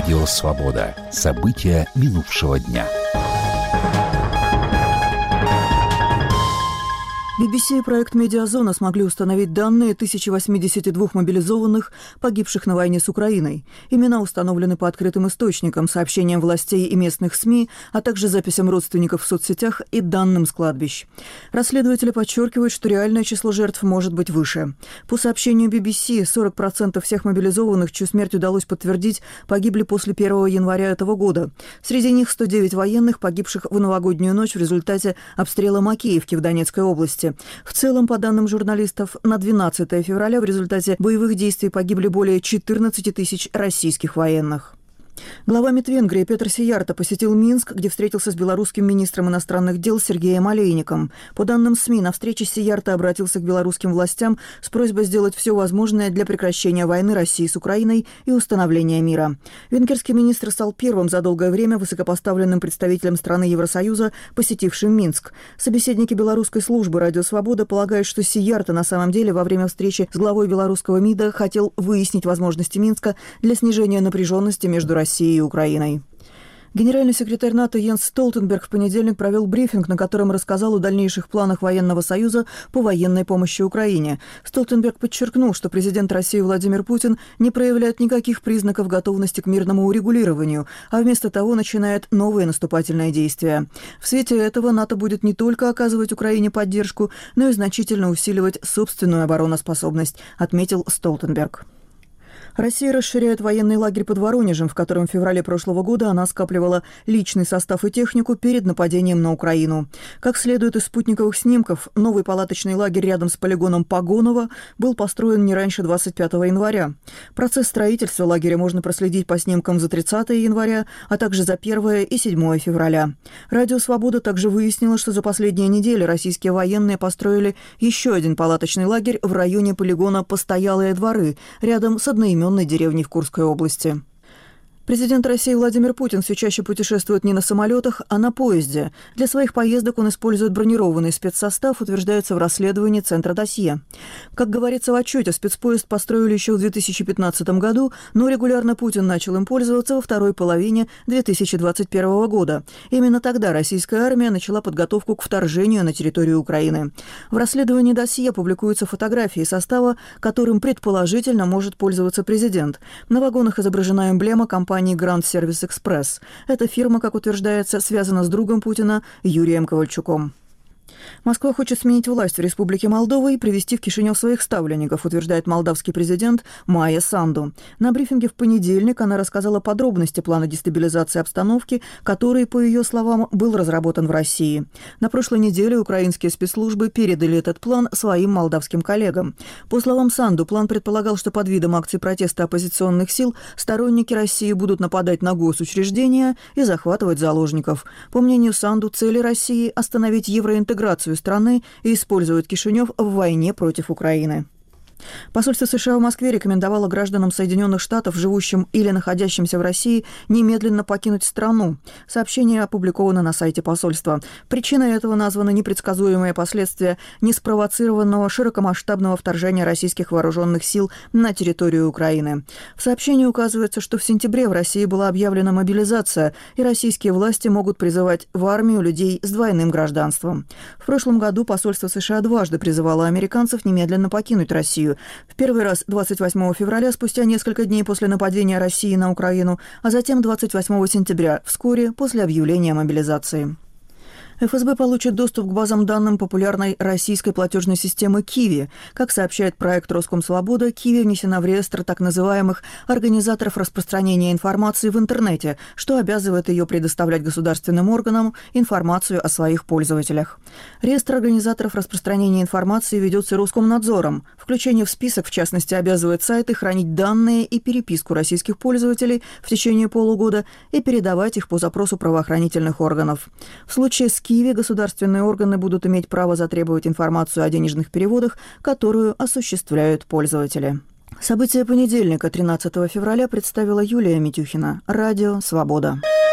Радио «Свобода». События минувшего дня. BBC и проект «Медиазона» смогли установить данные 1082 мобилизованных, погибших на войне с Украиной. Имена установлены по открытым источникам, сообщениям властей и местных СМИ, а также записям родственников в соцсетях и данным с кладбищ. Расследователи подчеркивают, что реальное число жертв может быть выше. По сообщению BBC, 40% всех мобилизованных, чью смерть удалось подтвердить, погибли после 1 января этого года. Среди них 109 военных, погибших в новогоднюю ночь в результате обстрела Макеевки в Донецкой области. В целом, по данным журналистов, на 12 февраля в результате боевых действий погибли более 14 тысяч российских военных. Глава МИД Венгрии Петр Сиярто посетил Минск, где встретился с белорусским министром иностранных дел Сергеем Олейником. По данным СМИ, на встрече Сиярто обратился к белорусским властям с просьбой сделать все возможное для прекращения войны России с Украиной и установления мира. Венгерский министр стал первым за долгое время высокопоставленным представителем страны Евросоюза, посетившим Минск. Собеседники белорусской службы «Радио Свобода» полагают, что Сиярто на самом деле во время встречи с главой белорусского МИДа хотел выяснить возможности Минска для снижения напряженности между Россией и Украиной. Генеральный секретарь НАТО Йенс Столтенберг в понедельник провел брифинг, на котором рассказал о дальнейших планах военного союза по военной помощи Украине. Столтенберг подчеркнул, что президент России Владимир Путин не проявляет никаких признаков готовности к мирному урегулированию, а вместо того начинает новые наступательные действия. В свете этого НАТО будет не только оказывать Украине поддержку, но и значительно усиливать собственную обороноспособность, отметил Столтенберг. Россия расширяет военный лагерь под Воронежем, в котором в феврале прошлого года она скапливала личный состав и технику перед нападением на Украину. Как следует из спутниковых снимков, новый палаточный лагерь рядом с полигоном Погоново был построен не раньше 25 января. Процесс строительства лагеря можно проследить по снимкам за 30 января, а также за 1 и 7 февраля. Радио «Свобода» также выяснило, что за последние недели российские военные построили еще один палаточный лагерь в районе полигона Постоялые дворы, рядом с одноименной деревней в Курской области. Президент России Владимир Путин все чаще путешествует не на самолетах, а на поезде. Для своих поездок он использует бронированный спецсостав, утверждается в расследовании Центра досье. Как говорится в отчете, спецпоезд построили еще в 2015 году, но регулярно Путин начал им пользоваться во второй половине 2021 года. Именно тогда российская армия начала подготовку к вторжению на территорию Украины. В расследовании досье публикуются фотографии состава, которым предположительно может пользоваться президент. На вагонах изображена эмблема компании «Гранд Сервис Экспресс». Эта фирма, как утверждается, связана с другом Путина Юрием Ковальчуком. Москва хочет сменить власть в Республике Молдова и привести в Кишинев своих ставленников, утверждает молдавский президент Майя Санду. На брифинге в понедельник она рассказала подробности плана дестабилизации обстановки, который, по ее словам, был разработан в России. На прошлой неделе украинские спецслужбы передали этот план своим молдавским коллегам. По словам Санду, план предполагал, что под видом акций протеста оппозиционных сил сторонники России будут нападать на госучреждения и захватывать заложников. По мнению Санду, цели России – остановить евроинтеграцию страны и используют Кишинев в войне против Украины. Посольство США в Москве рекомендовало гражданам Соединенных Штатов, живущим или находящимся в России, немедленно покинуть страну. Сообщение опубликовано на сайте посольства. Причиной этого названы непредсказуемые последствия неспровоцированного широкомасштабного вторжения российских вооруженных сил на территорию Украины. В сообщении указывается, что в сентябре в России была объявлена мобилизация, и российские власти могут призывать в армию людей с двойным гражданством. В прошлом году посольство США дважды призывало американцев немедленно покинуть Россию. В первый раз 28 февраля, спустя несколько дней после нападения России на Украину, а затем 28 сентября, вскоре после объявления мобилизации. ФСБ получит доступ к базам данным популярной российской платежной системы «Киви». Как сообщает проект «Роскомсвобода», «Киви» внесена в реестр так называемых организаторов распространения информации в интернете, что обязывает ее предоставлять государственным органам информацию о своих пользователях. Реестр организаторов распространения информации ведется Роскомнадзором. Включение в список, в частности, обязывает сайты хранить данные и переписку российских пользователей в течение полугода и передавать их по запросу правоохранительных органов. В случае с Киви государственные органы будут иметь право затребовать информацию о денежных переводах, которую осуществляют пользователи. События понедельника, 13 февраля, представила Юлия Митюхина. Радио «Свобода».